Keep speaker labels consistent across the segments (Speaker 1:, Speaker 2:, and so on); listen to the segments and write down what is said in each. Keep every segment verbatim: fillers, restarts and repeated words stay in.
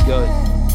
Speaker 1: good.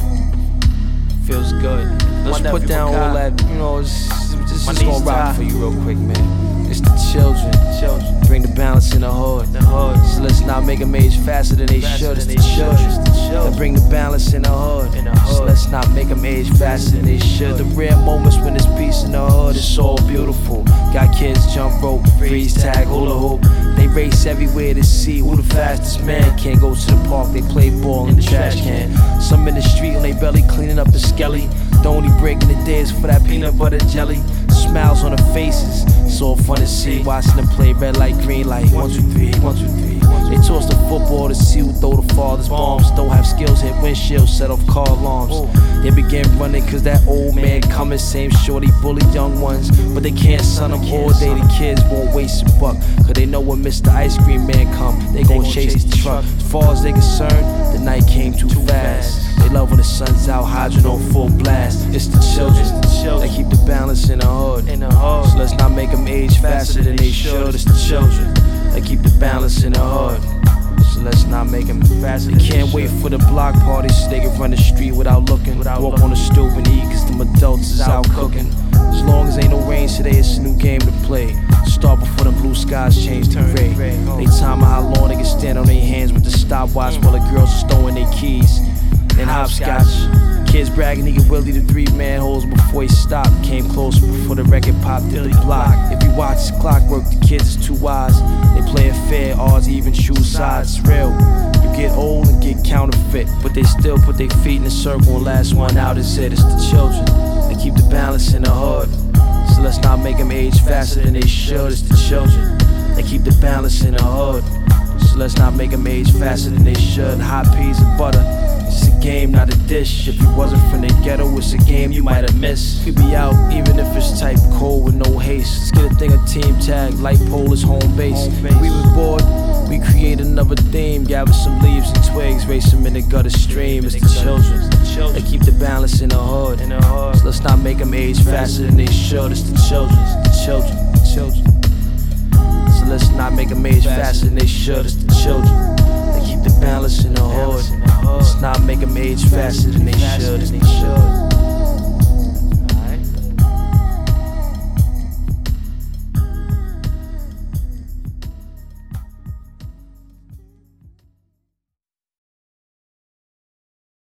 Speaker 1: Feels good.
Speaker 2: Let's put down all that, you know, it's, it's just gonna rock for you real quick, man. It's the children.
Speaker 1: Children.
Speaker 2: Bring the balance in the hood.
Speaker 1: The hood.
Speaker 2: So let's not make them age faster than they should. It's the children that bring the balance in the hood.
Speaker 1: In the hood.
Speaker 2: So let's not make them age faster than they should. The rare moments when there's peace in the hood, it's all beautiful. Got kids jump rope, freeze tag, hula hoop. They race everywhere to see who the fastest man. Can't go to the park, they play ball in the trash can. Some in the street on they belly cleaning up the skelly. The only break in the day is for that peanut butter jelly. Smiles on their faces, it's all fun to see. Watching them play red light, green light. One, two, three, one, two, three. They toss the football to see who throw the farthest bombs. Don't have skills, hit windshields, set off car alarms. They begin running cause that old man coming. Same shorty bully young ones, but they can't sun them all day. The kids won't waste a buck, cause they know when Mister Ice Cream Man come, they gon' chase the truck. As far as they concerned, the night came too fast. They love when the sun's out, hydrant on full blast. It's the children that keep the balance in the hood. So let's not make them age faster than they should. It's the children that keep the balance in the hood. So let's not make them faster. They can't wait for the block parties so they can run the street without looking. Walk on the stoop and eat cause them adults is out cooking. As long as ain't no rain today, it's a new game to play. Start before the blue skies change to gray. They time how long they can stand on their hands with the stopwatch while the girls are stowing their keys. And hopscotch. Kids bragging he could Willie the three manholes before he stopped. Came close before the record popped in the block. If you watch his clockwork, the kids is too wise. They play it fair, odds even choose sides. It's real. You get old and get counterfeit, but they still put their feet in a circle and last one out is it. It's the children that keep the balance in the hood. So let's not make them age faster than they should. It's the children that keep the balance in the hood. So let's not make them age faster than they should. Hot peas and butter, it's a game, not a dish. If you wasn't from the ghetto, it's a game you might have missed. We be out, even if it's type cold with no haste. Let's get a thing of team tag, light pole is home base. We was bored, we create another theme. Gather some leaves and twigs, race them in the gutter stream. It's the children that keep the balance in the hood. So let's not make them age faster than they should. It's the children, it's the children, the children. So let's not make them age faster than they should. It's the children that keep the balance in the hood. Let's not make them age faster than they should.